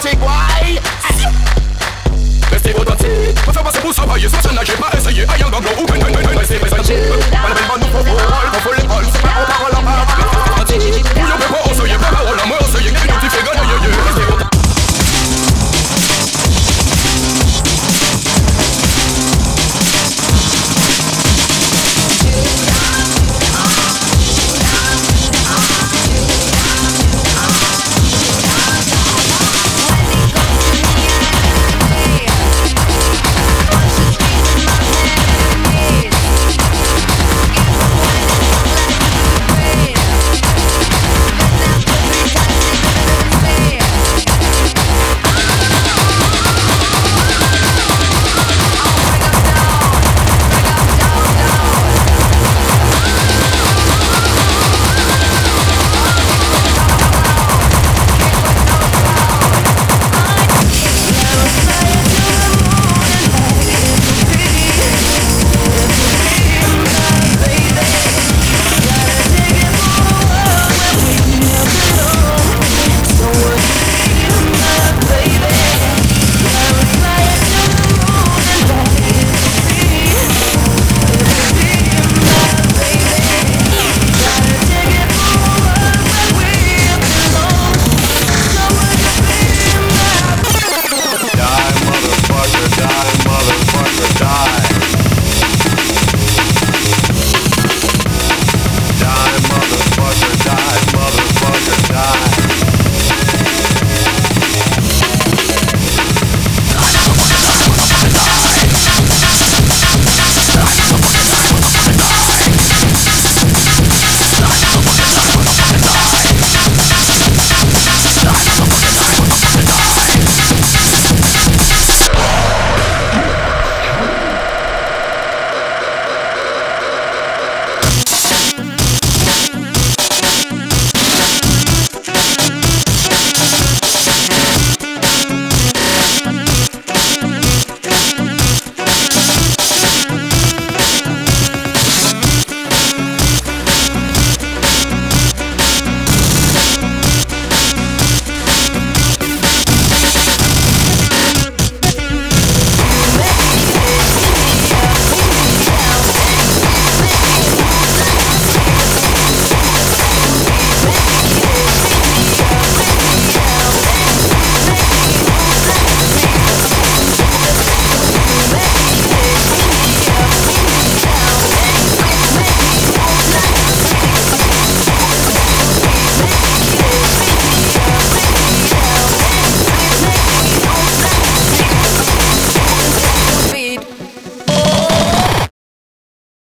chic, why? Restez authentique, faut faire passer pour travailler, soit ça n'a pas essayé. Aïe, un ganglo, ou ben, restez présenté. Pas la peine, pas nous, faut les vols, c'est pas en parole en parole.